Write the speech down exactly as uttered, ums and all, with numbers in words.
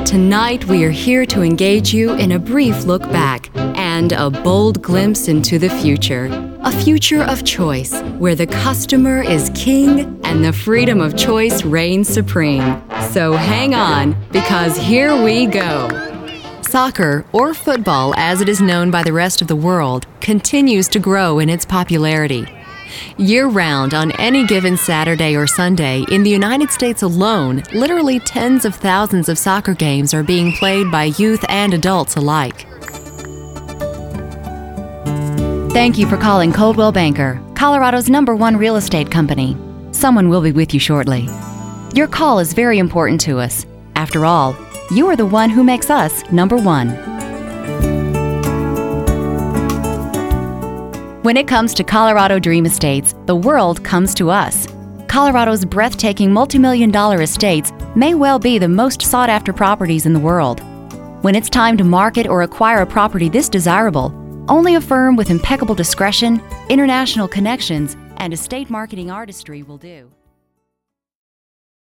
Tonight, we are here to engage you in a brief look back and a bold glimpse into the future. A future of choice, where the customer is king and the freedom of choice reigns supreme. So hang on, because here we go. Soccer, or football as it is known by the rest of the world, continues to grow in its popularity. Year-round, on any given Saturday or Sunday, in the United States alone, literally tens of thousands of soccer games are being played by youth and adults alike. Thank you for calling Coldwell Banker, Colorado's number one real estate company. Someone will be with you shortly. Your call is very important to us. After all, you are the one who makes us number one. When it comes to Colorado Dream Estates, the world comes to us. Colorado's breathtaking multi-million dollar estates may well be the most sought-after properties in the world. When it's time to market or acquire a property this desirable, only a firm with impeccable discretion, international connections, and estate marketing artistry will do.